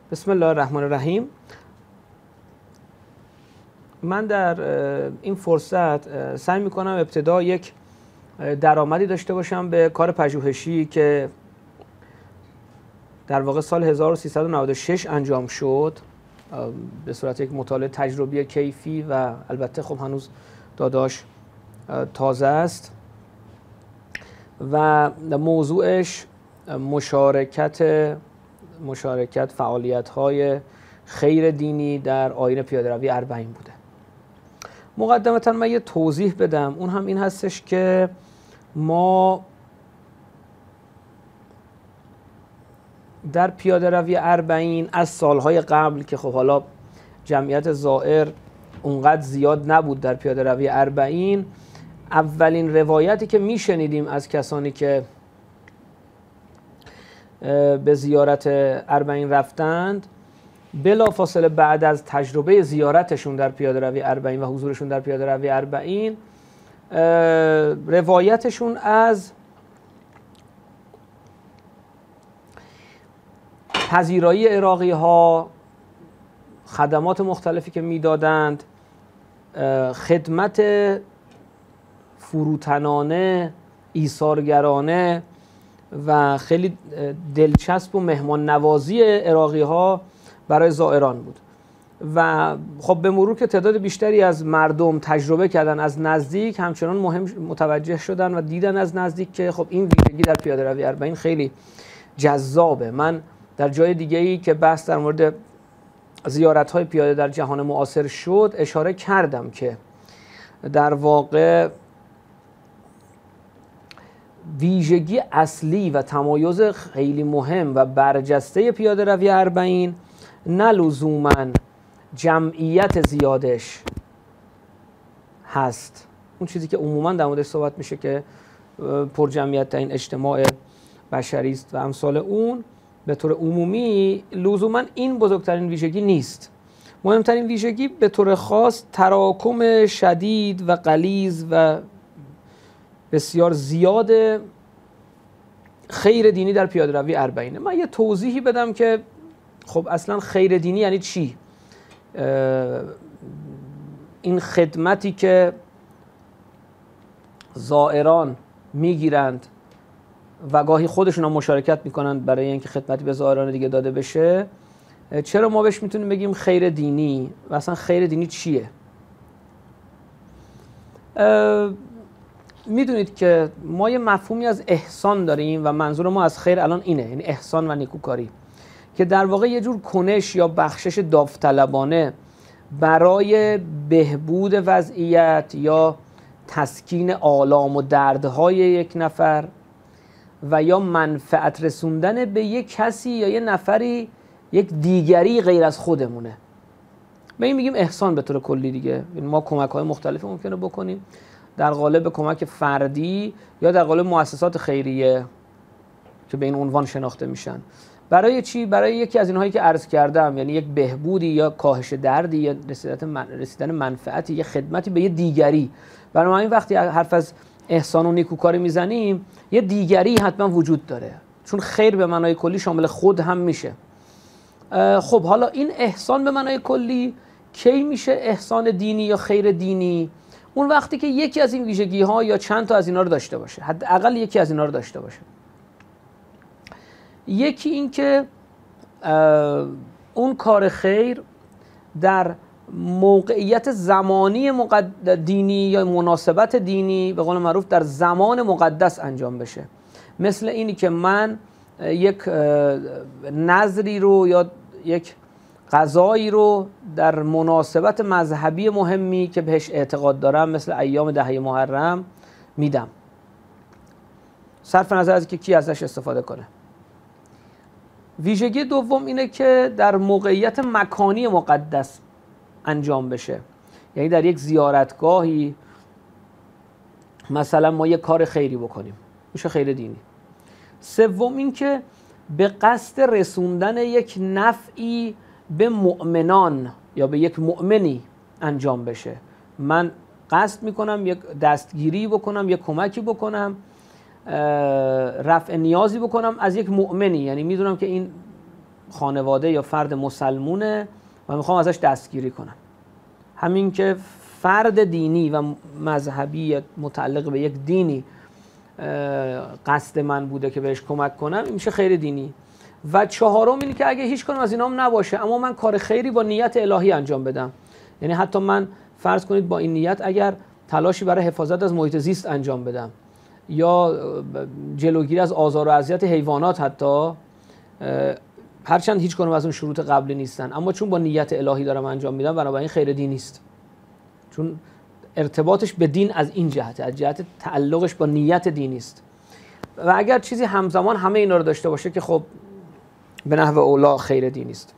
بسم الله الرحمن الرحیم. من در این فرصت سعی میکنم ابتدا یک درآمدی داشته باشم به کار پژوهشی که در واقع سال 1396 انجام شد به صورت یک مطالعه تجربی کیفی و البته خب هنوز داداش تازه است و موضوعش مشارکت فعالیت‌های خیر دینی در آیین پیاده‌روی اربعین بوده. مقدمتاً من یه توضیح بدم، اون هم این هستش که ما در پیاده‌روی اربعین از سالهای قبل که خب حالا جمعیت زائر اونقدر زیاد نبود در پیاده‌روی اربعین، اولین روایتی که میشنیدیم از کسانی که به زیارت اربعین رفتند بلافاصله بعد از تجربه زیارتشون در پیاده‌روی اربعین و حضورشون در پیاده‌روی اربعین، روایتشون از پذیرایی عراقی ها، خدمات مختلفی که میدادند، خدمت فروتنانه، ایثارگرانه و خیلی دلچسب و مهمان نوازی عراقی ها برای زائران بود و خب به مرور که تعداد بیشتری از مردم تجربه کردن از نزدیک، همچنان متوجه شدن و دیدن از نزدیک که خب این ویژگی در پیاده‌روی اربعین خیلی جذابه. من در جای دیگه‌ای که بحث در مورد زیارت‌های پیاده در جهان معاصر شد اشاره کردم که در واقع ویژگی اصلی و تمایز خیلی مهم و برجسته پیاده‌روی اربعین نه لزوماً جمعیت زیادش هست، اون چیزی که عموماً در موردش صحبت میشه که پر جمعیت ترین اجتماع بشری است و امثال اون، به طور عمومی لزوماً این بزرگترین ویژگی نیست. مهمترین ویژگی به طور خاص تراکم شدید و غلیظ و بسیار زیاد خیر دینی در پیاده‌روی اربعینه. من یه توضیحی بدم که خب اصلا خیر دینی یعنی چی؟ این خدمتی که زائران میگیرند و گاهی خودشون هم مشارکت میکنند برای اینکه خدمتی به زائران دیگه داده بشه، چرا ما بهش میتونیم بگیم خیر دینی و اصلا خیر دینی چیه؟ میدونید که ما یه مفهومی از احسان داریم و منظور ما از خیر الان اینه، یعنی احسان و نیکوکاری، که در واقع یه جور کنش یا بخشش داوطلبانه برای بهبود وضعیت یا تسکین آلام و دردهای یک نفر و یا منفعت رسوندن به یک کسی یا یه نفری، یک دیگری غیر از خودمونه. به این میگیم احسان به طور کلی دیگه. ما کمک‌های مختلفی ممکنه بکنیم در قالب کمک فردی یا در قالب مؤسسات خیریه که به این عنوان شناخته میشن. برای چی؟ برای یکی از اینهایی که عرض کردم، یعنی یک بهبودی یا کاهش دردی یا رسیدن منفعتی یا خدمتی به یه دیگری. بنابراین وقتی حرف از احسان و نیکوکاری میزنیم یه دیگری حتما وجود داره، چون خیر به معنای کلی شامل خود هم میشه. خب حالا این احسان به معنای کلی کی میشه احسان دینی یا خیر دینی؟ اون وقتی که یکی از این ویژگی ها یا چند تا از اینا رو داشته باشه، حداقل یکی از اینا رو داشته باشه. یکی این که اون کار خیر در موقعیت زمانی دینی یا مناسبت دینی، به قول معروف در زمان مقدس انجام بشه. مثل اینی که من یک نذری رو یا یک قضایی رو در مناسبت مذهبی مهمی که بهش اعتقاد دارم، مثل ایام 10 محرم میدم، صرف نظر از که کی ازش استفاده کنه. ویژگی دوم اینه که در موقعیت مکانی مقدس انجام بشه، یعنی در یک زیارتگاهی مثلا ما یک کار خیری بکنیم، میشه خیر دینی. سوم این که به قصد رسوندن یک نفعی به مؤمنان یا به یک مؤمنی انجام بشه. من قصد میکنم یک دستگیری بکنم، یک کمکی بکنم، رفع نیازی بکنم از یک مؤمنی، یعنی میدونم که این خانواده یا فرد مسلمونه و میخوام ازش دستگیری کنم. همین که فرد دینی و مذهبی متعلق به یک دینی قصد من بوده که بهش کمک کنم، این میشه خیر دینی. و چهارم اینه که اگه هیچ کنم از اینام نباشه اما من کار خیری با نیت الهی انجام بدم، یعنی حتی من فرض کنید با این نیت اگر تلاشی برای حفاظت از محیط زیست انجام بدم یا جلوگیری از آزار و اذیت حیوانات، حتی هرچند هیچ کنم از اون شروط قبلی نیستن، اما چون با نیت الهی دارم انجام میدم بنابراین خیر دینی است، چون ارتباطش به دین از این جهت، از جهت تعلقش با نیت دینی است. و اگر چیزی همزمان همه اینا رو داشته باشه که خب به نحو اولا خیر دینی است.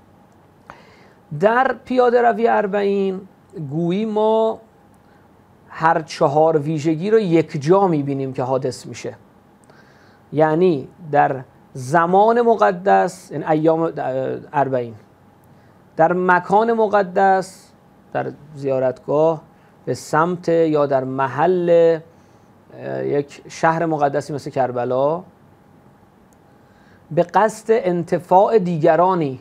در پیاده روی 40 گویی ما هر 4 ویژگی رو یک جا میبینیم که حادث میشه، یعنی در زمان مقدس، این ایام 40، در مکان مقدس، در زیارتگاه به سمت یا در محل یک شهر مقدسی مثل کربلا، به قصد انتفاع دیگرانی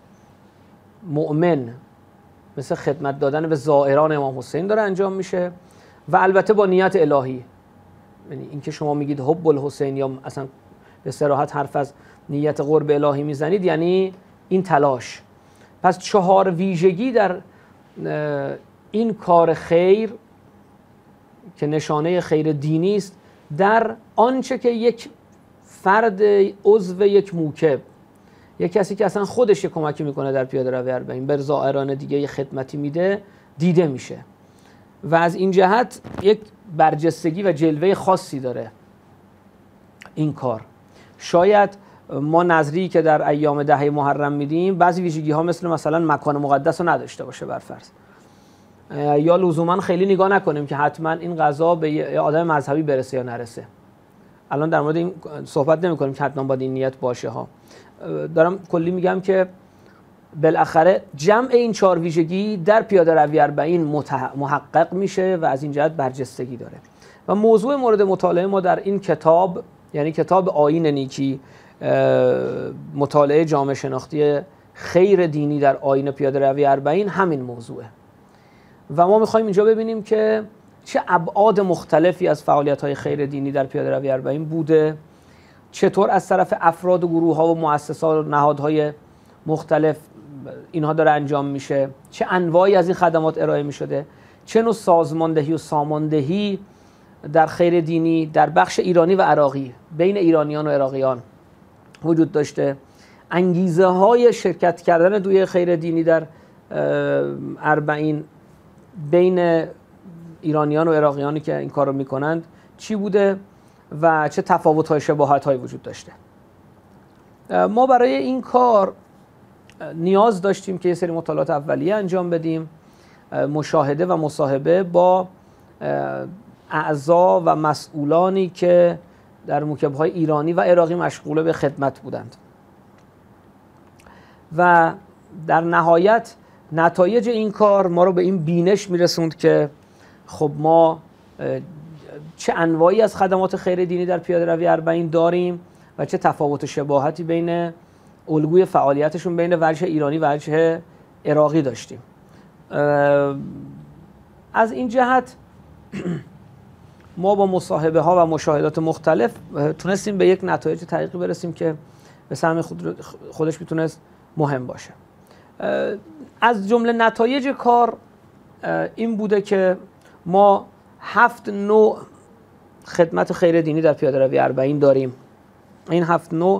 مؤمن مثل خدمت دادن به زائران امام حسین داره انجام میشه و البته با نیت الهی. یعنی اینکه شما میگید حب الحسین یا اصلا به صراحت حرف از نیت قرب الهی میزنید، یعنی این تلاش. پس 4 ویژگی در این کار خیر که نشانه خیر دینی است، در آنچه که یک فرد عضو یک موکب، یک کسی که اصلا خودش کمکی میکنه در پیاده روی 40 به زائران دیگه یه خدمتی میده، دیده میشه و از این جهت یک برجستگی و جلوه خاصی داره این کار. شاید ما نظری که در ایام 10 محرم میدیم بعضی ویژگی ها مثلا مکان مقدس رو نداشته باشه برفرض، یا لزوما خیلی نگاه نکنیم که حتما این غذا به یه آدم مذهبی برسه یا نرسه. الان در مورد این صحبت نمی کنیم که حتما باید این نیت باشه ها، دارم کلی میگم که بالاخره جمع این 4 ویژگی در پیاده روی 40 محقق میشه و از این جهت برجستگی داره. و موضوع مورد مطالعه ما در این کتاب، یعنی کتاب آیین نیکی، مطالعه جامعه شناختی خیر دینی در آیین پیاده روی 40، همین موضوعه و ما میخوایم اینجا ببینیم که چه ابعاد مختلفی از فعالیت‌های خیر دینی در پیاده روی 40 بوده، چطور از طرف افراد و گروه‌ها و مؤسسات و نهادهای مختلف اینها داره انجام میشه، چه انواعی از این خدمات ارائه میشده، چه نوع سازماندهی و ساماندهی در خیر دینی در بخش ایرانی و عراقی بین ایرانیان و عراقیان وجود داشته، انگیزه های شرکت کردن دوی خیر دینی در 40 بین ایرانیان و عراقیانی که این کار رو میکنند چی بوده و چه تفاوت های شباهت های وجود داشته. ما برای این کار نیاز داشتیم که یه سری مطالعات اولیه انجام بدیم، مشاهده و مصاحبه با اعضا و مسئولانی که در موکب‌های ایرانی و عراقی مشغول به خدمت بودند و در نهایت نتایج این کار ما رو به این بینش میرسوند که خب ما چه انواعی از خدمات خیر دینی در پیاده روی 40 داریم و چه تفاوت و شباهتی بین الگوی فعالیتشون بین وجه ایرانی و وجه عراقی داشتیم. از این جهت ما با مصاحبه ها و مشاهدات مختلف تونستیم به یک نتایج تحقیقی برسیم که به سهم خودش میتونست مهم باشه. از جمله نتایج کار این بوده که ما 7 نوع خدمت خیر دینی در پیاده روی 40 داریم. این 7 نوع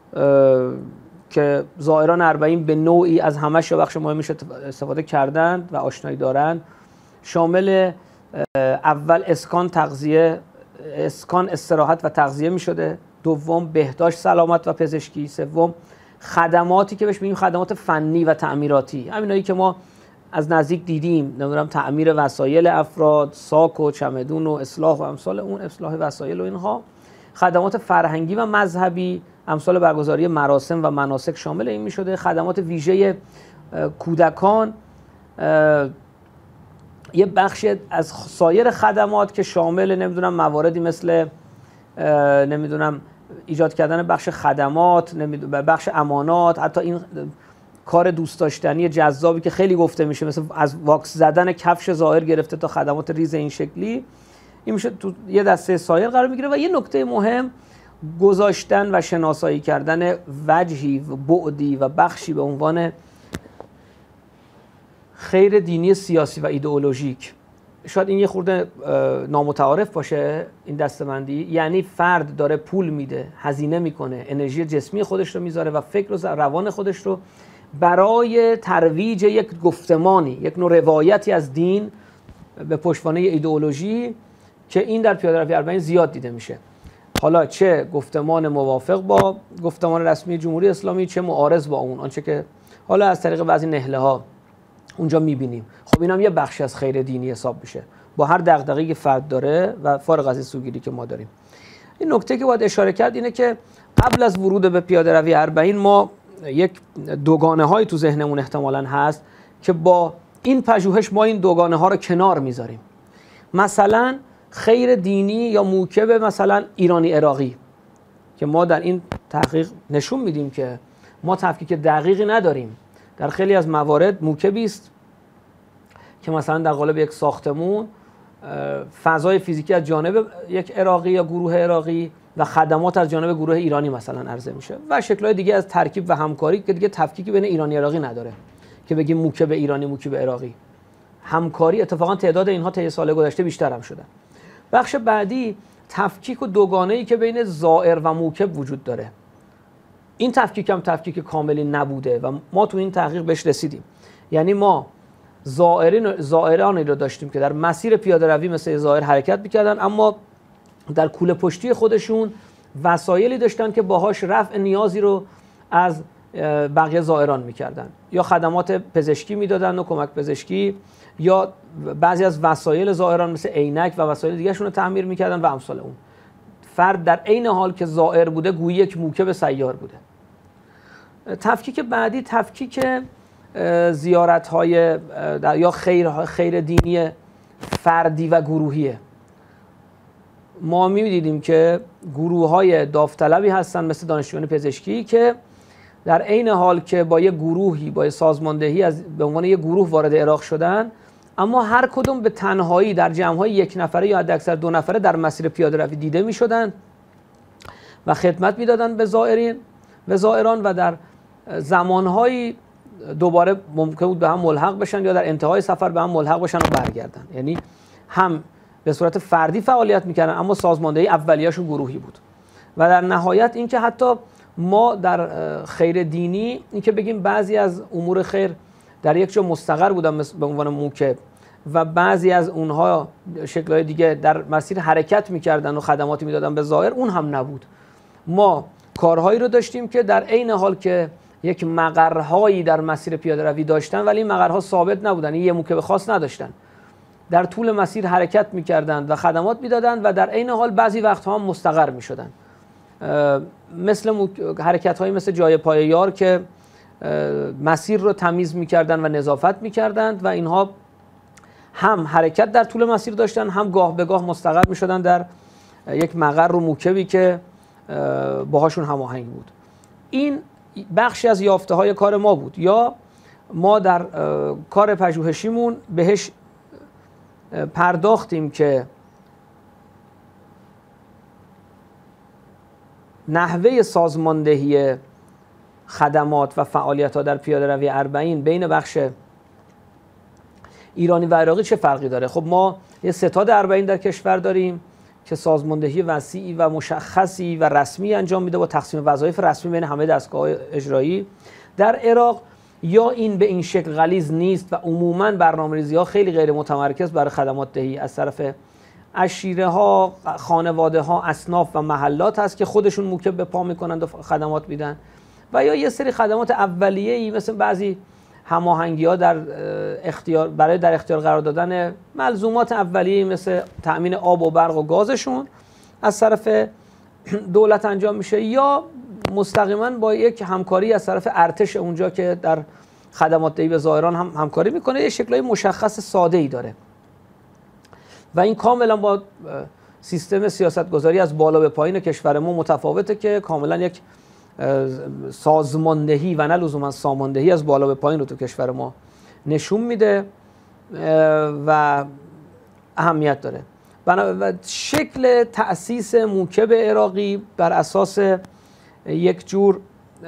که زائران 40 به نوعی از همش یا بخش مهمش استفاده کردند و آشنایی دارند، شامل اول اسکان استراحت و تغذیه می شده، دوم بهداشت سلامت و پزشکی، سوم خدماتی که بهش میگیم خدمات فنی و تعمیراتی، همینایی که ما از نزدیک دیدیم، نمیدونم تعمیر وسایل افراد، ساک و چمدون و اصلاح و امثال اون، اصلاح وسایل و اینها. خدمات فرهنگی و مذهبی، امثال برگزاری مراسم و مناسک شامل این می شده. خدمات ویژه کودکان، یه بخش از سایر خدمات که شامل نمیدونم مواردی مثل نمیدونم ایجاد کردن بخش خدمات، بخش امانات، حتی این کار دوست داشتنی جذابی که خیلی گفته میشه، مثل از واکس زدن کفش زائر گرفته تا خدمات ریز این شکلی، این میشه تو یه دسته سایر قرار میگیره. و یه نکته مهم، گذاشتن و شناسایی کردن وجهی و بعدی و بخشی به عنوان خیر دینی سیاسی و ایدئولوژیک. شاید این یه خورده نامتعارف باشه این دسته‌بندی، یعنی فرد داره پول میده، هزینه میکنه، انرژی جسمی خودش رو میذاره و فکر و روان خودش رو برای ترویج یک گفتمانی، یک نوع روایتی از دین به پشتوانه ایدئولوژی که این در پیاده‌روی اربعین زیاد دیده میشه. حالا چه گفتمان موافق با گفتمان رسمی جمهوری اسلامی، چه معارض با اون، آنچه که حالا از طریق بعضی نهله ها اونجا میبینیم. خب این هم یه بخشی از خیر دینی حساب میشه با هر دغدغه‌ای که فرد داره و فارغ از این سوگیری که ما داریم. این نکته که باید اشاره کرد اینه که قبل از ورود به پیاده‌روی اربعین ما یک دوگانه های تو ذهنمون احتمالاً هست که با این پژوهش ما این دوگانه ها رو کنار میذاریم. مثلا خیر دینی یا موکب مثلا ایرانی عراقی که ما در این تحقیق نشون میدیم که ما تفکیک دقیقی نداریم. در خیلی از موارد موکبی است که مثلا در قالب یک ساختمون فضای فیزیکی از جانب یک عراقی یا گروه عراقی و خدمات از جانب گروه ایرانی مثلا عرضه میشه و شکل‌های دیگه از ترکیب و همکاری که دیگه تفکیکی بین ایرانی عراقی نداره که بگیم موکب ایرانی موکب عراقی. همکاری اتفاقا تعداد اینها طی سال گذشته بیشتر هم شده. بخش بعدی تفکیک و دوگانه‌ای که بین زائر و موکب وجود داره. این تفکیک هم تفکیک کاملی نبوده و ما تو این تحقیق بهش رسیدیم. یعنی ما زائرانی رو داشتیم که در مسیر پیاده‌روی مثل زائر حرکت می‌کردن، اما در کوله پشتی خودشون وسایلی داشتن که باهاش رفع نیازی رو از بقیه زائران می‌کردن، یا خدمات پزشکی میدادن و کمک پزشکی، یا بعضی از وسایل زائران مثل عینک و وسایل دیگه‌شون رو تعمیر می‌کردن و امثال اون. فرد در عین حال که زائر بوده گویی یک موکب سیار بوده. تفکیک بعدی تفکیک زیارت‌های یا خیر دینی فردی و گروهیه. ما می‌دیدیم که گروه‌های داوطلبی هستن مثل دانشجویان پزشکی که در عین حال که با یک گروهی با سازماندهی به عنوان یک گروه وارد عراق شدن، اما هر کدوم به تنهایی در جمع‌های یک نفره یا حداکثر دو نفره در مسیر پیاده‌روی دیده می‌شدن و خدمت می‌دادن به زائران و در زمان‌هایی دوباره ممکن بود به هم ملحق بشن یا در انتهای سفر به هم ملحق بشن و برگردن. یعنی هم به صورت فردی فعالیت می‌کردن اما سازماندهی اولیه‌شون گروهی بود. و در نهایت اینکه حتی ما در خیر دینی اینکه بگیم بعضی از امور خیر در یک جا مستقر بودن به عنوان موکب و بعضی از اونها شکل‌های دیگه در مسیر حرکت می‌کردن و خدماتی میدادن به زائر، اون هم نبود. ما کارهایی رو داشتیم که در عین حال که یک مقرهایی در مسیر پیاده‌روی داشتن ولی این مقرها ثابت نبودن، یه موکب خاص نداشتن. در طول مسیر حرکت می‌کردند و خدمات میدادند و در عین حال بعضی وقت‌ها هم مستقر می‌شدن. مثل حرکت‌هایی مثل جای پای یار که مسیر رو تمیز می‌کردن و نظافت می‌کردند و اینها هم حرکت در طول مسیر داشتن، هم گاه به گاه مستقر می‌شدن در یک مقر و موکبی که باهاشون هماهنگ بود. این بخشی از یافته‌های کار ما بود، یا ما در کار پژوهشیمون بهش پرداختیم که نحوه سازماندهی خدمات و فعالیت‌ها در پیاده‌روی اربعین بین بخش ایرانی و عراقی چه فرقی داره. خب ما یه ستاد اربعین در کشور داریم که سازماندهی وسیعی و مشخصی و رسمی انجام میده با تقسیم وظایف رسمی بین همه دستگاه اجرایی. در عراق یا این به این شکل غلیظ نیست و عموماً برنامه‌ریزی‌ها خیلی غیر متمرکز برای خدمات دهی از طرف عشیره ها، خانواده ها، اصناف و محلات هست که خودشون موکب به پا میکنند و خدمات میدن، و یا یه سری خدمات اولیه‌ای مثل بعضی هماهنگی‌ها در اختیار برای در اختیار قرار دادن ملزومات اولیه‌ای مثل تأمین آب و برق و گازشون از طرف دولت انجام میشه، یا مستقیما با یک همکاری از طرف ارتش اونجا که در خدمات دهی به زائران هم همکاری میکنه. یه شکل‌های مشخص ساده‌ای داره و این کاملا با سیستم سیاستگذاری از بالا به پایین کشور ما متفاوته که کاملا یک سازماندهی و نه لزوما ساماندهی از بالا به پایین رو تو کشور ما نشون میده و اهمیت داره. و شکل تأسیس موکب عراقی بر اساس یک جور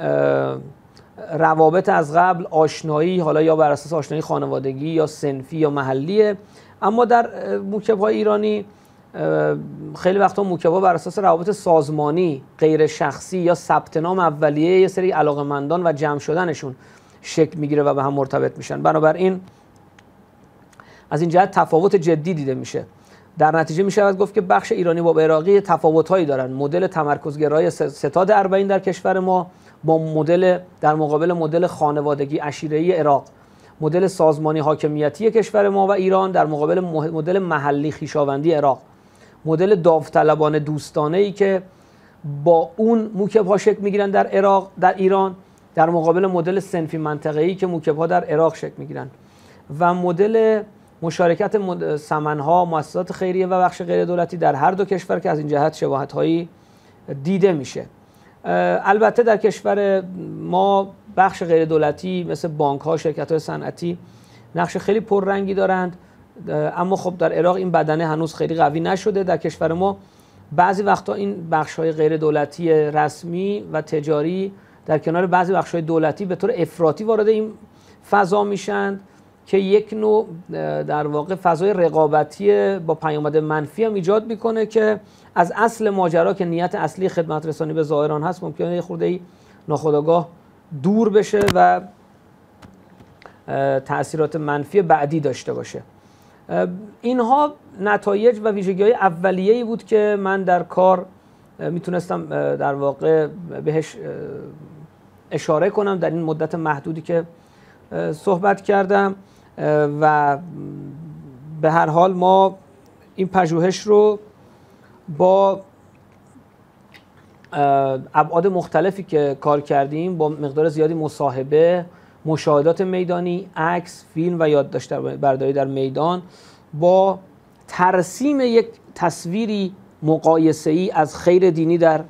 روابط از قبل آشنایی، حالا یا بر اساس آشنایی خانوادگی یا صنفی یا محلیه، اما در موکب‌های ایرانی خیلی وقتا موکب‌ها بر اساس روابط سازمانی غیر شخصی یا ثبت نام اولیه یه سری علاقه‌مندان و جمع شدنشون شکل میگیره و به هم مرتبط میشن. بنابراین از این جهت تفاوت جدی دیده میشه. در نتیجه میشه گفت که بخش ایرانی با عراقی تفاوت‌هایی دارن. مدل تمرکزگرای ستاد اربعین در کشور ما با مدل در مقابل مدل خانوادگی عشیره‌ای عراق، مدل سازمانی حاکمیتی کشور ما و ایران در مقابل مدل محلی خویشاوندی عراق، مدل داوطلبانه دوستانه‌ای که با اون موکب‌ها شکل میگیرن در عراق در ایران در مقابل مدل صنفی منطقه‌ای که موکب‌ها در عراق شکل میگیرن، و مدل مشارکت سمنها، مؤسسات خیریه و بخش غیر دولتی در هر دو کشور که از این جهت شباهت‌هایی دیده میشه. البته در کشور ما بخش غیر دولتی مثل بانک‌ها، شرکت‌های صنعتی نقش خیلی پررنگی دارند، اما خب در عراق این بدنه هنوز خیلی قوی نشده. در کشور ما بعضی وقتا این بخش‌های غیر دولتی رسمی و تجاری در کنار بعضی بخش‌های دولتی به طور افراطی وارد این فضا میشن که یک نوع در واقع فضای رقابتی با پیامد منفی هم ایجاد میکنه که از اصل ماجرا که نیت اصلی خدمت رسانی به زائران هست ممکنه یه خورده ناخودآگاه دور بشه و تأثیرات منفی بعدی داشته باشه. اینها نتایج و ویژگی‌های اولیه‌ای بود که من در کار میتونستم در واقع بهش اشاره کنم در این مدت محدودی که صحبت کردم، و به هر حال ما این پژوهش رو با ابعاد مختلفی که کار کردیم، با مقدار زیادی مصاحبه، مشاهدات میدانی، عکس، فیلم و یادداشت برداری در میدان، با ترسیم یک تصویری مقایسه‌ای از خیر دینی در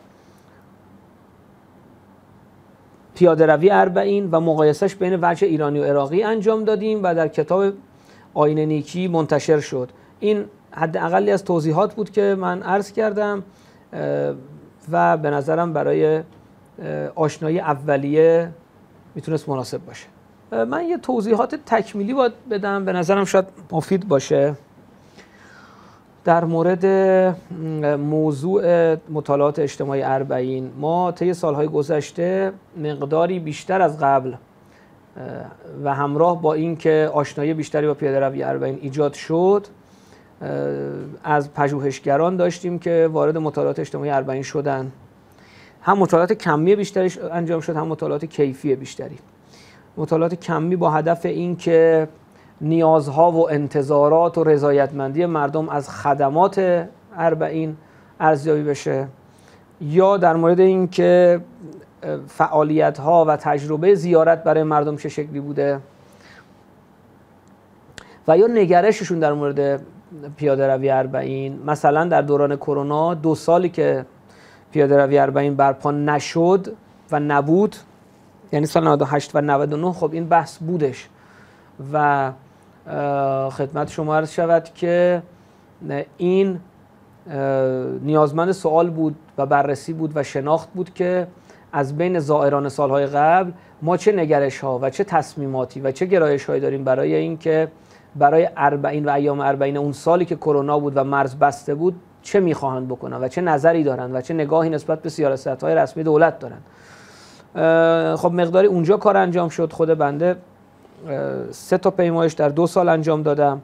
پیاده روی اربعین و مقایسهش بین وجه ایرانی و عراقی انجام دادیم و در کتاب آیین نیکی منتشر شد. این حداقلی از توضیحات بود که من عرض کردم و به نظرم برای آشنایی اولیه میتونست مناسب باشه. من یه توضیحات تکمیلی باید بدم، به نظرم شاید مفید باشه در مورد موضوع مطالعات اجتماعی اربعین. ما طی سالهای گذشته مقداری بیشتر از قبل و همراه با اینکه آشنایی بیشتری با پیاده روی اربعین ایجاد شد، از پژوهشگران داشتیم که وارد مطالعات اجتماعی اربعین شدن. هم مطالعات کمی بیشتری انجام شد، هم مطالعات کیفی بیشتری. مطالعات کمی با هدف اینکه نیازها و انتظارات و رضایتمندی مردم از خدمات اربعین ارزیابی بشه، یا در مورد اینکه فعالیت‌ها و تجربه زیارت برای مردم چه شکلی بوده، و یا نگرششون در مورد پیاده روی اربعین. مثلا در دوران کرونا 2 سالی که پیاده روی اربعین برپا نشد و نبود، یعنی سال 98 و 99، خب این بحث بودش و خدمت شما عرض شود که این نیازمند سوال بود و بررسی بود و شناخت بود که از بین زائران سالهای قبل ما چه نگرش ها و چه تصمیماتی و چه گرایش هایی داریم برای اینکه برای اربعین و ایام اربعین اون سالی که کرونا بود و مرز بسته بود چه میخواهند بکنن و چه نظری دارن و چه نگاهی نسبت به سیاست‌های رسمی دولت دارن. خب مقداری اونجا کار انجام شد. خود بنده 3 تا پیمایش در 2 سال انجام دادم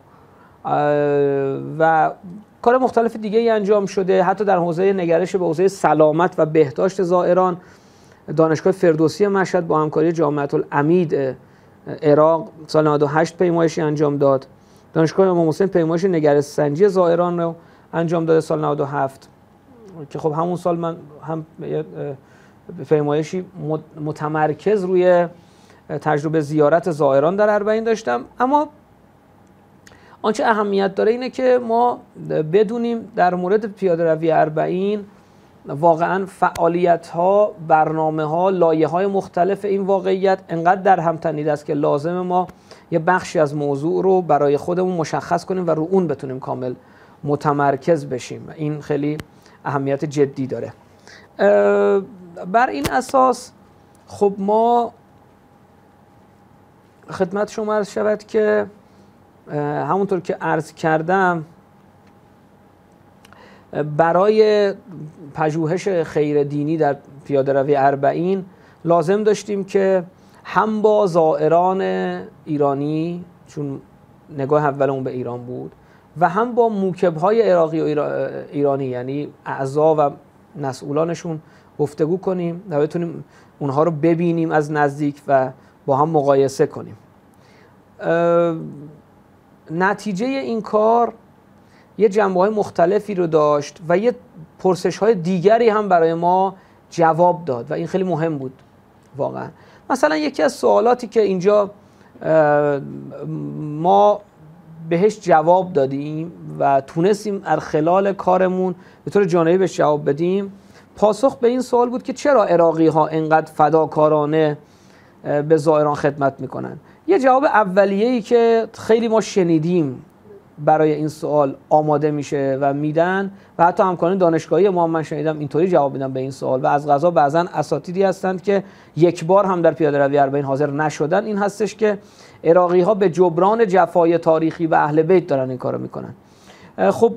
و کار مختلف دیگه ای انجام شده. حتی در حوزه نگرش به حوزه سلامت و بهداشت زائران، دانشگاه فردوسی مشهد با همکاری جامعه العمید عراق سال 98 پیمایشی انجام داد. دانشگاه امام حسین پیمایش نگرش سنجی زائران رو انجام داده سال 97 که خب همون سال من هم پیمایشی متمرکز روی تجربه زیارت زائران در اربعین داشتم. اما آنچه اهمیت داره اینه که ما بدونیم در مورد پیاده روی اربعین واقعا فعالیت ها، برنامه ها، لایه های مختلف این واقعیت انقدر در هم تنیده است که لازم ما یه بخشی از موضوع رو برای خودمون مشخص کنیم و رو اون بتونیم کامل متمرکز بشیم. این خیلی اهمیت جدی داره. بر این اساس خب ما خدمت شما عرض شود که همونطور که عرض کردم برای پژوهش خیر دینی در پیاده روی اربعین لازم داشتیم که هم با زائران ایرانی، چون نگاه اولمون به ایران بود، و هم با موکب‌های عراقی و ایرانی یعنی اعضا و مسئولانشون گفتگو کنیم و بتونیم اونها رو ببینیم از نزدیک و با هم مقایسه کنیم. نتیجه این کار یه جنبه‌های مختلفی رو داشت و یه پرسش‌های دیگری هم برای ما جواب داد و این خیلی مهم بود واقعا. مثلا یکی از سوالاتی که اینجا ما بهش جواب دادیم و تونستیم از خلال کارمون به طور جانبی بهش جواب بدیم، پاسخ به این سوال بود که چرا عراقی‌ها اینقدر فداکارانه به زائران خدمت میکنن. یه جواب اولیه‌ای که خیلی ما شنیدیم برای این سوال آماده میشه و میدن و حتی همکاران دانشگاهی ما من شنیدم اینطوری جواب میدن به این سوال و از قضا بعضا اساتیدی هستند که یک بار هم در پیاده روی اربعین حاضر نشدن، این هستش که عراقی ها به جبران جفای تاریخی و اهل بیت دارن این کارو میکنن. خب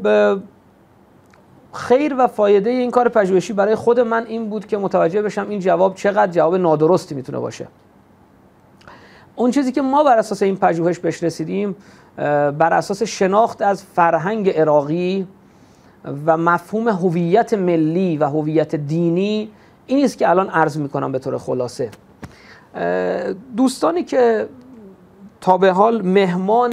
خیر و فایده این کار پژوهشی برای خود من این بود که متوجه بشم این جواب چقدر جواب نادرستی میتونه باشه. اون چیزی که ما بر اساس این پژوهش بهش رسیدیم بر اساس شناخت از فرهنگ عراقی و مفهوم هویت ملی و هویت دینی این است که الان عرض میکنم به طور خلاصه. دوستانی که تا به حال مهمان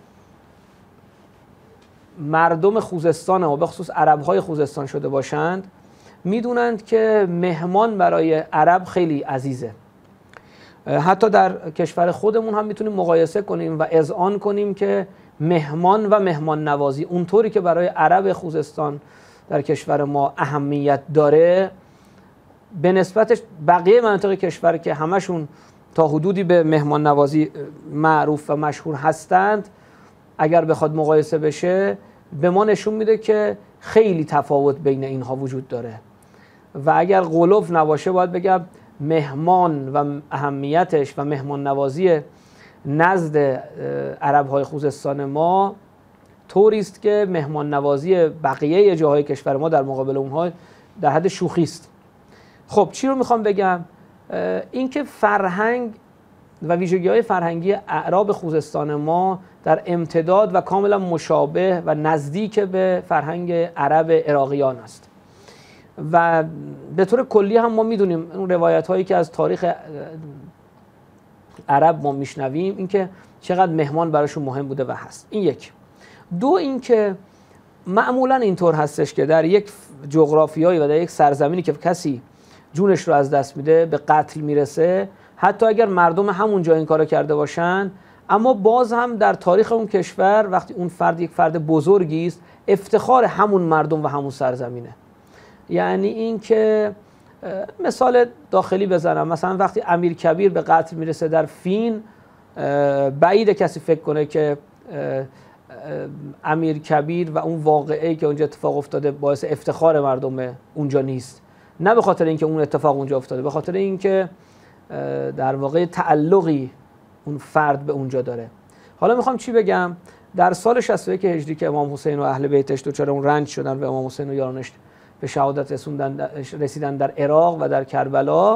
مردم خوزستان و به خصوص عرب‌های خوزستان شده باشند میدونند که مهمان برای عرب خیلی عزیزه. حتی در کشور خودمون هم میتونیم مقایسه کنیم و اذعان کنیم که مهمان و مهمان نوازی اونطوری که برای عرب خوزستان در کشور ما اهمیت داره به نسبت بقیه مناطق کشور که همشون تا حدودی به مهمان نوازی معروف و مشهور هستند اگر بخواد مقایسه بشه به ما نشون میده که خیلی تفاوت بین اینها وجود داره و اگر غلو نباشه باید بگم مهمان و اهمیتش و مهمان نوازی نزد عرب‌های خوزستان ما طوری است که مهمان نوازی بقیه جاهای کشور ما در مقابل اونها در حد شوخی است. خب چی رو میخوام بگم؟ اینکه فرهنگ و ویژگی‌های فرهنگی اعراب خوزستان ما در امتداد و کاملا مشابه و نزدیک به فرهنگ عرب عراقیان است و به طور کلی هم ما میدونیم اون روایت هایی که از تاریخ عرب ما میشنویم اینکه چقدر مهمان براشون مهم بوده و هست. این یک. دو اینکه معمولا اینطور هستش که در یک جغرافیایی و در یک سرزمینی که کسی جونش رو از دست میده به قتل میرسه، حتی اگر مردم همون جا این کارو کرده باشن اما باز هم در تاریخ اون کشور وقتی اون فرد یک فرد بزرگی است افتخار همون مردم و همون سرزمینه. یعنی این که مثال داخلی بزنم، مثلا وقتی امیر کبیر به قتل میرسه در فین بعید کسی فکر کنه که امیر کبیر و اون واقعه‌ای که اونجا اتفاق افتاده باعث افتخار مردم اونجا نیست، نه به خاطر اینکه اون اتفاق اونجا افتاده، به خاطر اینکه در واقع تعلقی اون فرد به اونجا داره. حالا میخوام چی بگم؟ در سال 61 هجری که امام حسین و اهل بیتش دچار اون رنج شدن و امام حسین و یارانش به شهادت رسیدن در عراق و در کربلا،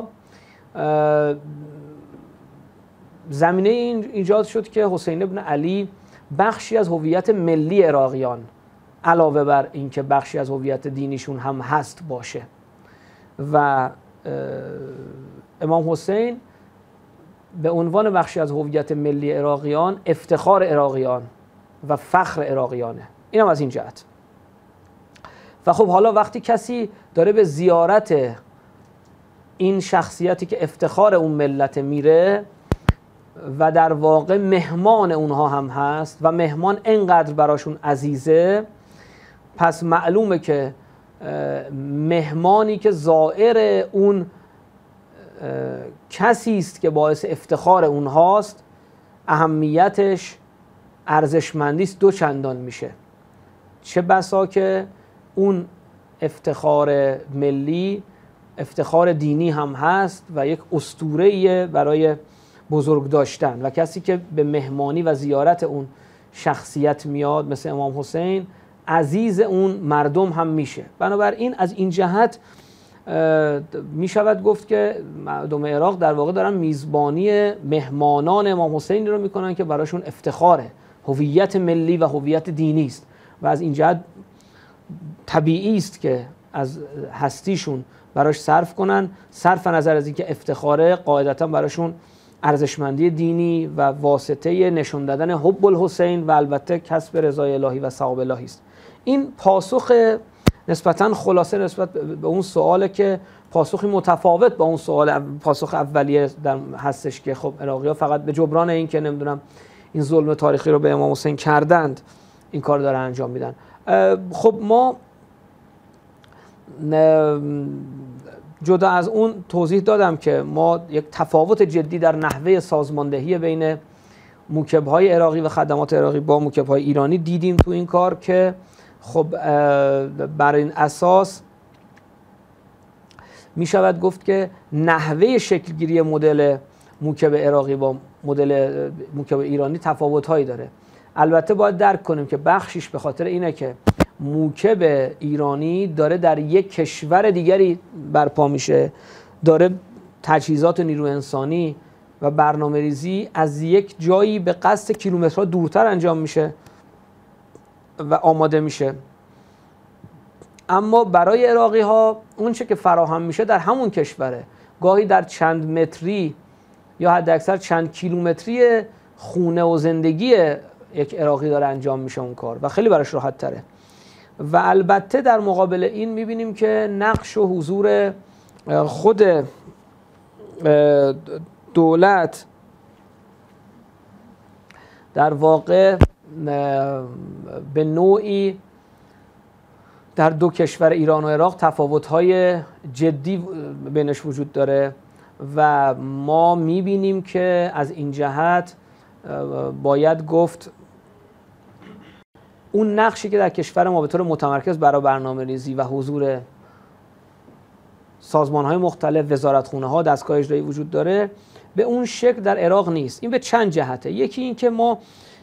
زمینه این ایجاد شد که حسین ابن علی بخشی از هویت ملی عراقیان علاوه بر اینکه بخشی از هویت دینیشون هم هست باشه و امام حسین به عنوان بخشی از هویت ملی عراقیان افتخار عراقیان و فخر عراقیانه. اینم از این جهت. و خب حالا وقتی کسی داره به زیارت این شخصیتی که افتخار اون ملت میره، و در واقع مهمان اونها هم هست و مهمان انقدر براشون عزیزه، پس معلومه که مهمانی که زائر اون کسی است که باعث افتخار اونهاست، اهمیتش، ارزشمندیش دو چندان میشه. چه بسا که اون افتخار ملی افتخار دینی هم هست و یک اسطوره‌ایه برای بزرگ داشتن، و کسی که به مهمانی و زیارت اون شخصیت میاد مثل امام حسین، عزیز اون مردم هم میشه. بنابراین از این جهت می شود گفت که مردم عراق در واقع دارن میزبانی مهمانان امام حسین رو میکنن که براشون افتخاره، هویت ملی و هویت دینی است، و از این جهت طبیعی است که از هستیشون براش صرف کنن، صرف نظر از اینکه افتخاره قاعدتا براشون ارزشمندی دینی و واسطه نشون دادن حب الحسین و البته کسب رضای الهی و ثواب الهی است. این پاسخ نسبتاً خلاصه نسبت به اون سواله که پاسخی متفاوت با اون سوال پاسخ اولیه هستش که خب عراقی‌ها فقط به جبران این که نمیدونم این ظلم تاریخی رو به امام حسین کردند این کار دارن انجام میدن. خب ما جدا از اون توضیح دادم که ما یک تفاوت جدی در نحوه سازماندهی بین موکب‌های عراقی و خدمات عراقی با موکب‌های ایرانی دیدیم تو این کار، که خب بر این اساس می شود گفت که نحوه شکلگیری مدل موکب عراقی با مدل موکب ایرانی تفاوت‌هایی داره. البته باید درک کنیم که بخشیش به خاطر اینه که موکب ایرانی داره در یک کشور دیگری برپا میشه، داره تجهیزات نیروی انسانی و برنامه‌ریزی از یک جایی به قصد کیلومترها دورتر انجام میشه و آماده میشه. اما برای عراقی ها اون چه که فراهم میشه در همون کشوره، گاهی در چند متری یا حد اکثر چند کیلومتری خونه و زندگی یک عراقی داره انجام میشه اون کار و خیلی براش راحت تره. و البته در مقابل این میبینیم که نقش و حضور خود دولت در واقع به نوعی در دو کشور ایران و عراق تفاوت‌های جدی بینش وجود داره و ما می‌بینیم که از این جهت باید گفت اون نقشی که در کشور ما به طور متمرکز برای برنامه‌ریزی و حضور سازمان‌های مختلف، وزارتخونه‌ها، دستگاه اجرایی وجود داره، به اون شکل در عراق نیست. این به چند جهته. یکی این که ما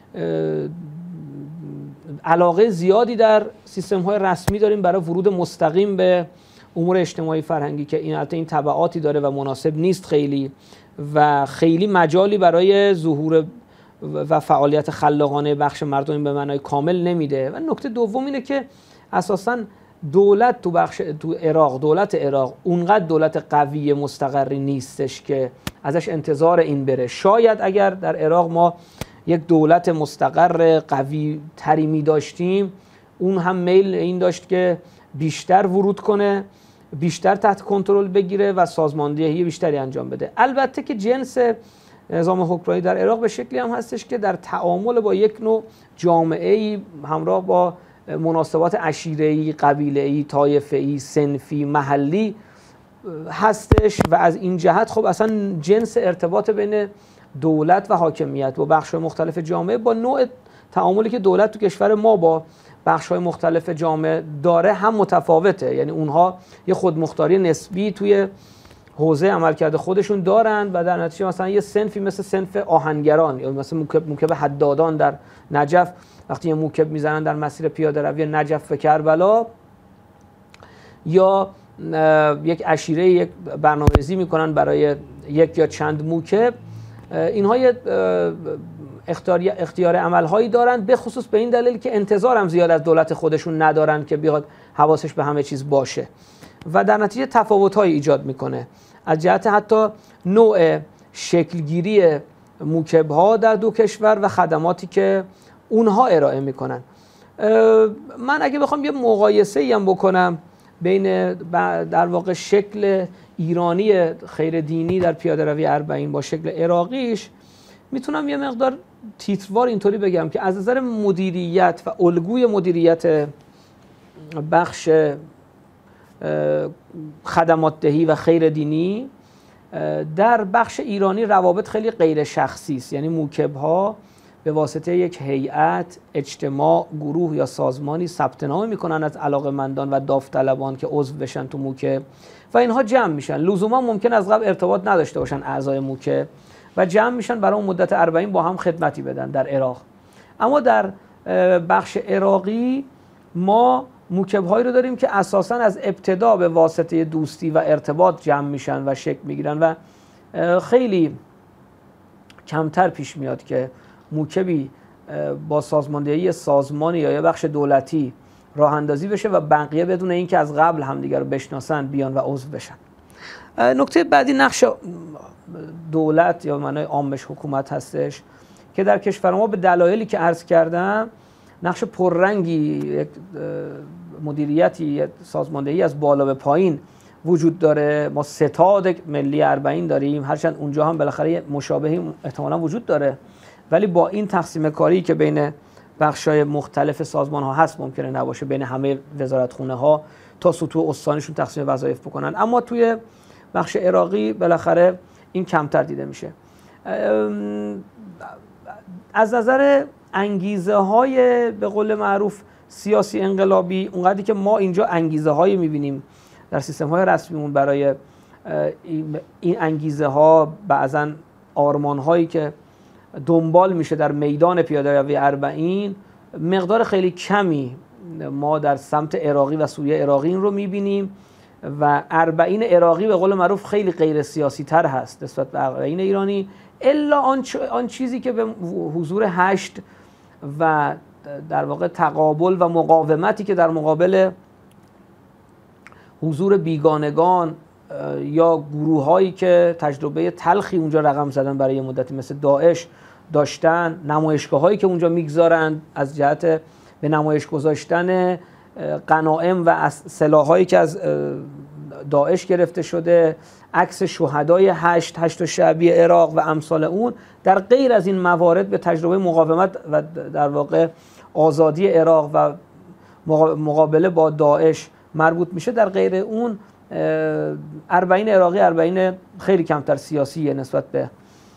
علاقه زیادی در سیستم‌های رسمی داریم برای ورود مستقیم به امور اجتماعی فرهنگی که این تبعاتی داره و مناسب نیست خیلی و خیلی مجالی برای ظهور و فعالیت خلاقانه بخش مردم به معنای کامل نمیده. و نکته دوم اینه که اساساً دولت تو عراق، دولت عراق اونقدر دولت قوی مستقری نیستش که ازش انتظار این بره. شاید اگر در عراق ما یک دولت مستقر قوی تری می داشتیم، اون هم میل این داشت که بیشتر ورود کنه، بیشتر تحت کنترل بگیره و سازماندهی بیشتری انجام بده. البته که جنس نظام حکمرانی در عراق به شکلی هم هستش که در تعامل با یک نوع جامعه‌ای همراه با مناسبات عشیره‌ای، قبیله‌ای، طایفه‌ای، صنفی، محلی هستش و از این جهت خب اصلا جنس ارتباط بین دولت و حاکمیت با بخش‌های مختلف جامعه با نوع تعاملی که دولت تو کشور ما با بخش‌های مختلف جامعه داره هم متفاوته. یعنی اونها یه خودمختاری نسبی توی حوزه عملکرد خودشون دارند و در نتیجه مثلا یه صنفی مثل صنف آهنگران یا مثلا موکب حدادان در نجف وقتی یه موکب میزنن در مسیر پیاده روی نجف به کربلا، یا یک عشیره یک برنامه‌ریزی میکنن برای یک یا چند موکب، اینها یه اختیار عملهایی دارن، به خصوص به این دلیل که انتظار هم زیاد از دولت خودشون ندارن که بیاد حواسش به همه چیز باشه و در نتیجه تفاوت‌هایی ایجاد میکنه از جهت حتی نوع شکلگیری موکب‌ها در دو کشور و خدماتی که اونها ارائه میکنن. من اگه بخوام یه مقایسه‌ای هم بکنم بین در واقع شکل ایرانی خیر دینی در پیاده روی اربعین با شکل عراقیش، میتونم یه مقدار تیتروار اینطوری بگم که از نظر مدیریت و الگوی مدیریت بخش خدمات دهی و خیر دینی در بخش ایرانی روابط خیلی غیر شخصی است. یعنی موکب‌ها به واسطه یک هیئت، اجتماع، گروه یا سازمانی ثبت نام میکنن از علاقه‌مندان و داوطلبان که عضو بشن تو موکب و اینها جمع میشن. لزوما ممکن از قبل ارتباط نداشته باشن اعضای موکب و جمع میشن برای اون مدت 40 با هم خدمتی بدن در عراق. اما در بخش عراقی ما موکب‌هایی رو داریم که اساساً از ابتدا به واسطه دوستی و ارتباط جمع میشن و شکل میگیرن و خیلی کمتر پیش میاد که موکبی با سازماندهی سازمانی یا یه بخش دولتی راه اندازی بشه و بقیه بدون اینکه از قبل همدیگر رو بشناسن بیان و عضو بشن. نکته بعدی نقش دولت یا معنای عامش حکومت هستش که در کشور ما به دلایلی که عرض کردم نقش پررنگی، مدیریتی، سازماندهی از بالا به پایین وجود داره. ما ستاد ملی 40 داریم، هرچند اونجا هم بالاخره مشابهی احتمالاً وجود داره، ولی با این تقسیم کاری که بین بخش‌های مختلف سازمان ها هست ممکنه نباشه بین همه وزارتخونه ها تا سطوح استانشون تقسیم وظایف بکنن. اما توی بخش عراقی بالاخره این کمتر دیده میشه. از نظر انگیزه های به قول معروف سیاسی انقلابی، اونقدری که ما اینجا انگیزه های میبینیم در سیستم های رسمیمون برای این انگیزه ها، بعضا آرمان هایی که دنبال میشه در میدان پیاده‌روی 40 مقدار خیلی کمی ما در سمت عراقی و سوریه عراقی این رو میبینیم و 40 عراقی به قول معروف خیلی غیر سیاسی تر هست نسبت به 40 ایرانی، الا آن چیزی که به حضور 8 و در واقع تقابل و مقاومتی که در مقابل حضور بیگانگان یا گروه هایی که تجربه تلخی اونجا رقم زدن برای مدتی مثل داعش داشتن، نمایشگاه هایی که اونجا میگذارند از جهت به نمایش گذاشتن غنایم و سلاح هایی که از داعش گرفته شده، عکس شهدای 8 شعبی عراق و امثال اون، در غیر از این موارد به تجربه مقاومت و در واقع آزادی عراق و مقابله با داعش مربوط میشه. در غیر اون 40 عراقی 40 خیلی کمتر سیاسیه نسبت به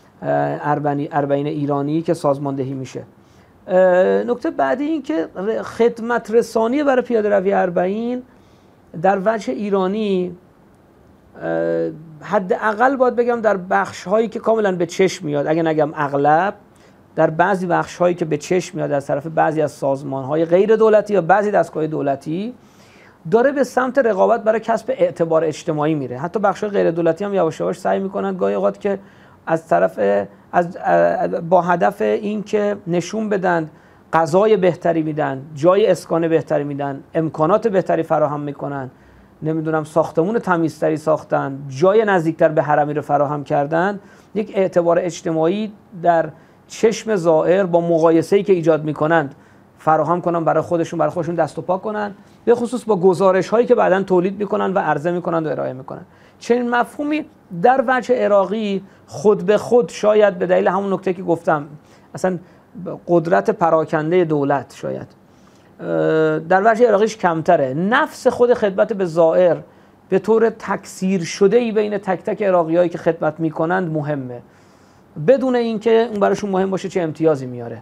40 ایرانی که سازماندهی میشه. نکته بعدی این که خدمت رسانی برای پیاده روی 40 در وجه ایرانی حداقل باید بگم در بخش هایی که کاملا به چشم میاد، اگه نگم اغلب، در بعضی بخش هایی که به چشم میاد از طرف بعضی از سازمان های غیر دولتی یا بعضی دستگاه دولتی داره به سمت رقابت برای کسب اعتبار اجتماعی میره. حتی بخش غیر دولتی هم یواش یواش سعی میکنن گاهی اوقات که از طرف با هدف این که نشون بدن غذای بهتری میدن، جای اسکان بهتری میدن، امکانات بهتری فراهم میکنن، نمیدونم ساختمون تمیزتری ساختن، جای نزدیکتر به حرمی رو فراهم کردن، یک اعتبار اجتماعی در چشم زائر با مقایسه‌ای که ایجاد میکنند فراهم کنن برای خودشون دست و پا کنن، به خصوص با گزارش هایی که بعداً تولید میکنن و عرضه میکنن و ارائه میکنن. چنین مفهومی در وجه عراقی خود به خود شاید به دلیل همون نکته که گفتم، اصلا قدرت پراکنده دولت شاید در وجه عراقیش کمتره. نفس خود خدمت به زائر به طور تکثیر شده ای بین تک تک عراقیایی که خدمت میکنند مهمه، بدون اینکه اون براشون مهم باشه چه امتیازی میاره،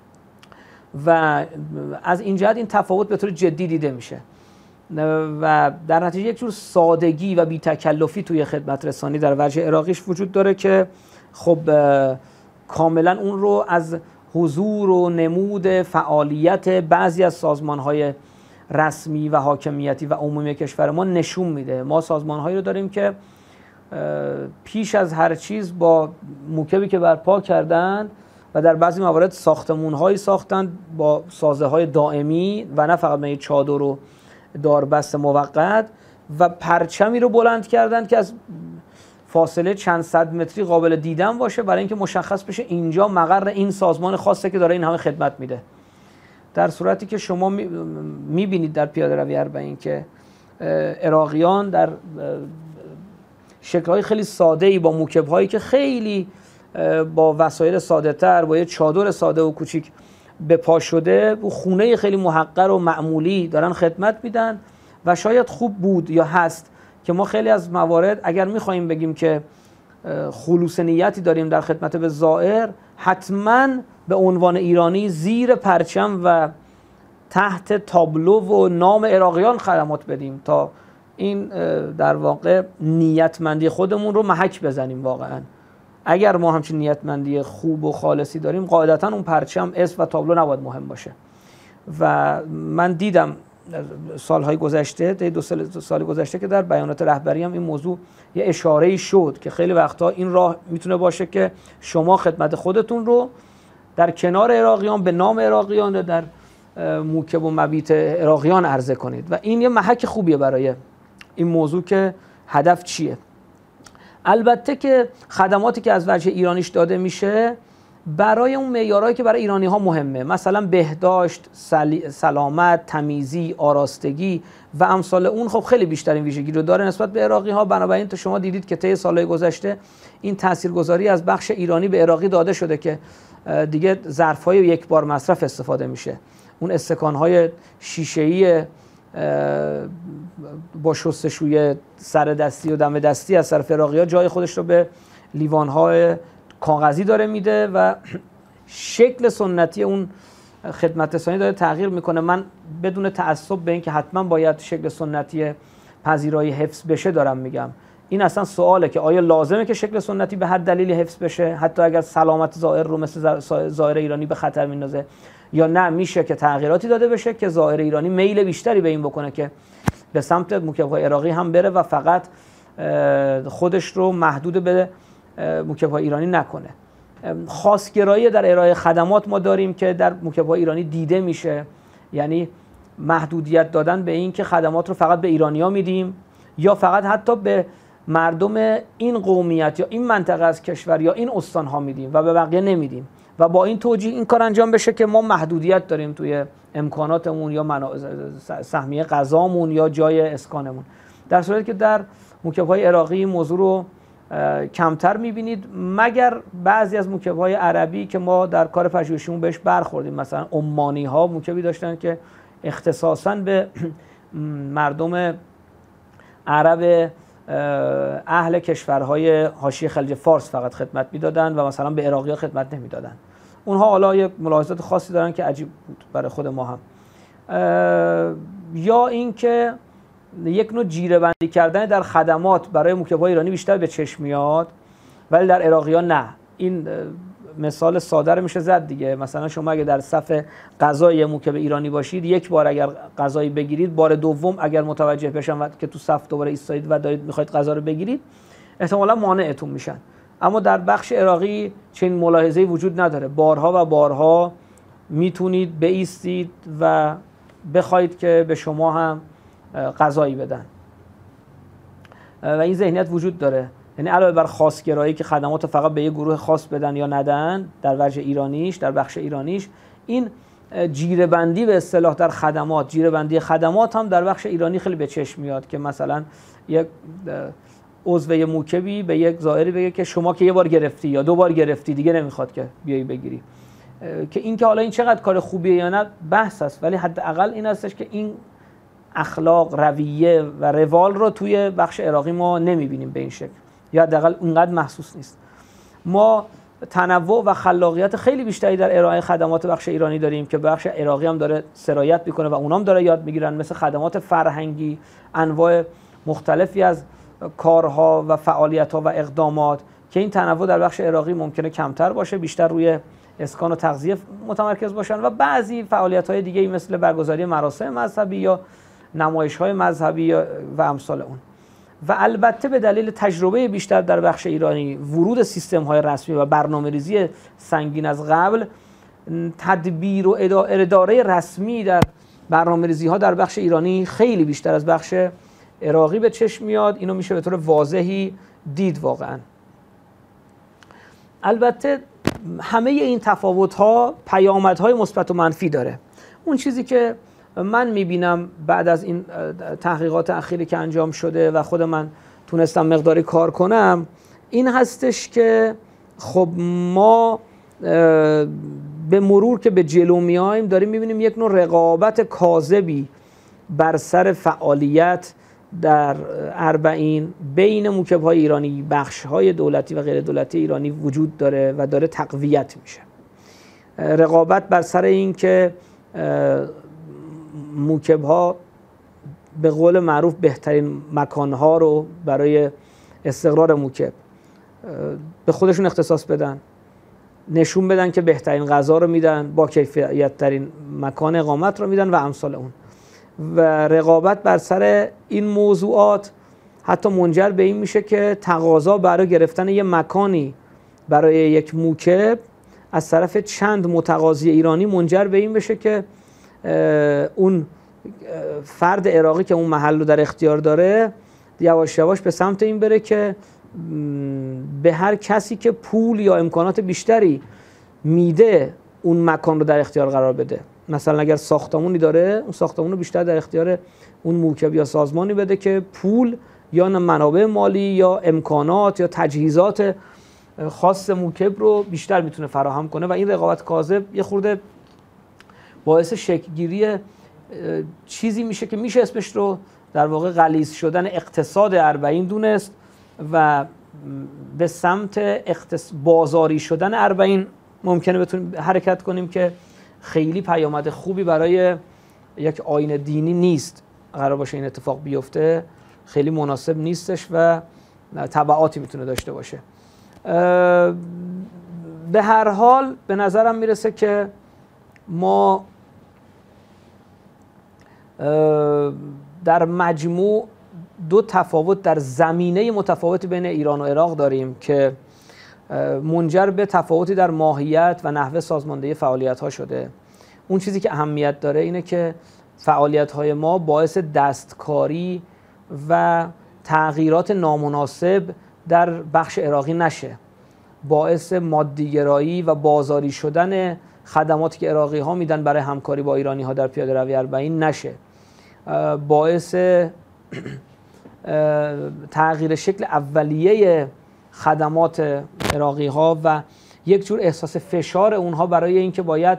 و از این جهت این تفاوت به طور جدی دیده میشه و در نتیجه یک جور سادگی و بی تکلفی توی خدمت رسانی در وجه عراقیش وجود داره که خب کاملا اون رو از حضور و نمود فعالیت بعضی از سازمان‌های رسمی و حاکمیتی و عمومی کشور ما نشون میده. ما سازمان‌هایی رو داریم که پیش از هر چیز با موکبی که برپا کردن و در بعضی موارد ساختمون‌هایی ساختن با سازه‌های دائمی و نه فقط من چادر و داربست موقت، و پرچمی رو بلند کردن که از فاصله چند صد متری قابل دیدن باشه برای اینکه مشخص بشه اینجا مقر این سازمان خاصه که داره این همه خدمت میده. در صورتی که شما میبینید در پیاده روی 40 که عراقیان در شکل‌های خیلی ساده‌ای با موکب‌هایی که خیلی با وسایل ساده تر، با یه چادر ساده و کوچیک به پا شده، خونه خیلی محقر و معمولی دارن خدمت میدن و شاید خوب بود یا هست که ما خیلی از موارد اگر میخوایم بگیم که خلوص نیتی داریم در خدمت به زائر، حتما به عنوان ایرانی زیر پرچم و تحت تابلو و نام عراقیان خدمات بدیم تا این در واقع نیتمندی خودمون رو محک بزنیم. واقعا اگر ما همچین نیتمندی خوب و خالصی داریم، قاعدتا اون پرچم، اسم و تابلو نباید مهم باشه. و من دیدم سالهای گذشته، دو سال گذشته که در بیانات رهبری هم این موضوع یه اشاره‌ای شد که خیلی وقتا این راه میتونه باشه که شما خدمت خودتون رو در کنار عراقیان به نام عراقیان در موکب و مبیت عراقیان عرضه کنید و این یه محک خوبیه برای این موضوع که هدف چیه. البته که خدماتی که از وجه ایرانیش داده میشه برای اون معیارهایی که برای ایرانی ها مهمه، مثلا بهداشت، سلامت، تمیزی، آراستگی و امثال اون، خب خیلی بیشترین ویژگی رو داره نسبت به عراقی ها. بنابراین تو شما دیدید که طی سالهای گذشته این تاثیرگذاری از بخش ایرانی به عراقی داده شده که دیگه ظرف‌های یک بار مصرف استفاده میشه. اون استکان‌های شیشه‌ای با شستشوی سر دستی و دم دستی از طرف عراقی‌ها جای خودش رو به لیوان‌های کاغذی داره میده و شکل سنتی اون خدمت رسانی داره تغییر میکنه. من بدون تعصب به این که حتما باید شکل سنتی پذیرایی حفظ بشه دارم میگم، این اصلا سواله که آیا لازمه که شکل سنتی به هر دلیلی حفظ بشه، حتی اگر سلامت زائر رو مثل زائر ایرانی به خطر میندازه، یا نه میشه که تغییراتی داده بشه که زائر ایرانی میل بیشتری به این بکنه که به سمت موکب‌های عراقی هم بره و فقط خودش رو محدود به موکب‌های ایرانی نکنه. خاصگرایی در ارائه خدمات ما داریم که در موکب‌های ایرانی دیده میشه، یعنی محدودیت دادن به این که خدمات رو فقط به ایرانی‌ها میدیم یا فقط حتی به مردم این قومیت یا این منطقه از کشور یا این استان‌ها میدیم و به بقیه نمیدیم و با این توجیه این کار انجام بشه که ما محدودیت داریم توی امکاناتمون یا سهمیه غذامون یا جای اسکانمون، در صورتی که در موکب‌های عراقی این موضوع رو کمتر میبینید، مگر بعضی از موکب‌های عربی که ما در کار پژوهشیمون بهش برخوردیم. مثلا عمانی ها موکبی داشتن که اختصاصاً به مردم عرب اهل کشورهای حاشیه خلیج فارس فقط خدمت میدادن و مثلا به عراقی‌ها خدمت نمیدادن. اونها حالا یک ملاحظات خاصی دارن که عجیب بود برای خود ما هم. یا اینکه یک نوع جیره بندی کردن در خدمات برای موکب‌های ایرانی بیشتر به چشم میاد ولی در عراقی‌ها نه. این مثال ساده رو میشه زد دیگه. مثلا شما اگه در صف غذای موکب ایرانی باشید، یک بار اگر غذایی بگیرید، بار دوم اگر متوجه بشن که تو صف دوباره ایستادید و دارید میخواید غذا رو بگیرید، احتمالاً مانعتون میشن. اما در بخش عراقی چنین ملاحظه‌ای وجود نداره. بارها و بارها میتونید بایستید و بخواید که به شما هم غذایی بدن و این ذهنیت وجود داره. یعنی علاوه بر خاصگرایی که خدمات فقط به یک گروه خاص بدن یا ندن در وجه ایرانیش، در بخش ایرانیش، این جیره بندی به اصطلاح در خدمات، جیره بندی خدمات هم در بخش ایرانی خیلی به چشم میاد که مثلا یک عضو موکبی به یک زائری بگه که شما که یه بار گرفتی یا دو بار گرفتی دیگه نمیخواد که بیایی بگیری. که این که حالا این چقدر کار خوبیه یا نه بحث است، ولی حداقل این هستش که این اخلاق، رویه و روال رو توی بخش عراقی ما نمیبینیم به این شکل، یا حداقل اونقدر محسوس نیست. ما تنوع و خلاقیت خیلی بیشتری در ارائه خدمات بخش ایرانی داریم که بخش عراقی هم داره سرایت میکنه و اونام داره یاد میگیرن، مثل خدمات فرهنگی، انواع مختلفی از کارها و فعالیت‌ها و اقدامات که این تنوع در بخش عراقی ممکنه کمتر باشه، بیشتر روی اسکان و تغذیه متمرکز باشن و بعضی فعالیت‌های دیگه‌ای مثل برگزاری مراسم مذهبی یا نمایش‌های مذهبی و امثال اون. و البته به دلیل تجربه بیشتر در بخش ایرانی، ورود سیستم‌های رسمی و برنامه‌ریزی سنگین از قبل، تدبیر و اداره رسمی در برنامه‌ریزی‌ها در بخش ایرانی خیلی بیشتر از بخش عراقی به چشم میاد. اینو میشه به طور واضحی دید واقعا. البته همه این تفاوت‌ها پیامدهای مثبت و منفی داره. اون چیزی که من میبینم بعد از این تحقیقات اخیری که انجام شده و خود من تونستم مقداری کار کنم، این هستش که خب ما به مرور که به جلو میایم داریم میبینیم یک نوع رقابت کاذبی بر سر فعالیت در اربعین بین موکب‌های ایرانی، بخش‌های دولتی و غیر دولتی ایرانی وجود داره و داره تقویت میشه. رقابت بر سر این که موکب‌ها به قول معروف بهترین مکانها رو برای استقرار موکب به خودشون اختصاص بدن، نشون بدن که بهترین غذا رو میدن، با کیفیت ترین مکان اقامت رو میدن و امثال اون. و رقابت بر سر این موضوعات حتی منجر به این میشه که تقاضا برای گرفتن یه مکانی برای یک موکب از طرف چند متقاضی ایرانی منجر به این بشه که اون فرد عراقی که اون محل رو در اختیار داره یواش یواش به سمت این بره که به هر کسی که پول یا امکانات بیشتری میده اون مکان رو در اختیار قرار بده. مثلا اگر ساختمونی داره اون ساختمون رو بیشتر در اختیار اون موکب یا سازمانی بده که پول یا منابع مالی یا امکانات یا تجهیزات خاص موکب رو بیشتر میتونه فراهم کنه و این رقابت کاذب یه خورده باعث شکل‌گیری چیزی میشه که میشه اسمش رو در واقع غلیظ شدن اقتصاد اربعین دونست و به سمت بازاری شدن اربعین ممکنه بتونیم حرکت کنیم که خیلی پیامد خوبی برای یک آیین دینی نیست. قرار باشه این اتفاق بیفته خیلی مناسب نیستش و تبعاتی میتونه داشته باشه. به هر حال به نظرم میرسه که ما در مجموع دو تفاوت در زمینه متفاوتی بین ایران و عراق داریم که منجر به تفاوتی در ماهیت و نحوه سازماندهی فعالیت‌ها شده. اون چیزی که اهمیت داره اینه که فعالیت‌های ما باعث دستکاری و تغییرات نامناسب در بخش عراقی نشه، باعث مادی‌گرایی و بازاری شدن خدماتی که عراقی‌ها میدن برای همکاری با ایرانی‌ها در پیاده‌روی اربعین نشه، باعث تغییر شکل اولیه خدمات عراقی‌ها و یک جور احساس فشار اونها برای اینکه باید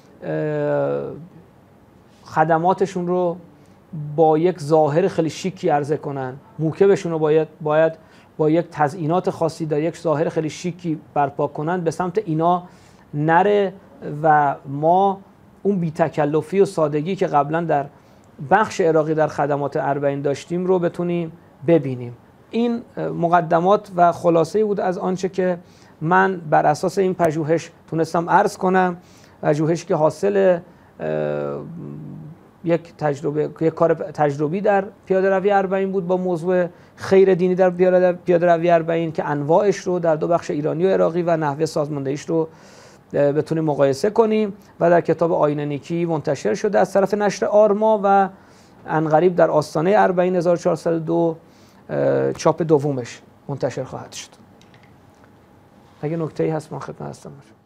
خدماتشون رو با یک ظاهر خیلی شیکی عرضه کنن، موکبشون رو باید با یک تزیینات خاصی در یک ظاهر خیلی شیکی برپا کنن، به سمت اینا نره و ما اون بی‌تکلفی و سادگی که قبلا در بخش عراقی در خدمات اربعین داشتیم رو بتونیم ببینیم. این مقدمات و خلاصه بود از آنچه که من بر اساس این پژوهش تونستم عرض کنم. پژوهشی که حاصل یک کار تجربی در پیاده‌روی اربعین بود با موضوع خیر دینی در پیاده‌روی اربعین که انواعش رو در دو بخش ایرانی و عراقی و نحوه سازماندهیش رو بتونیم مقایسه کنیم و در کتاب آیین نیکی منتشر شده از طرف نشر آرما و عنقریب در آستانه اربعین 1402 چاپ دومش منتشر خواهد شد. اگه نکته‌ای هست ما خدمت هستم.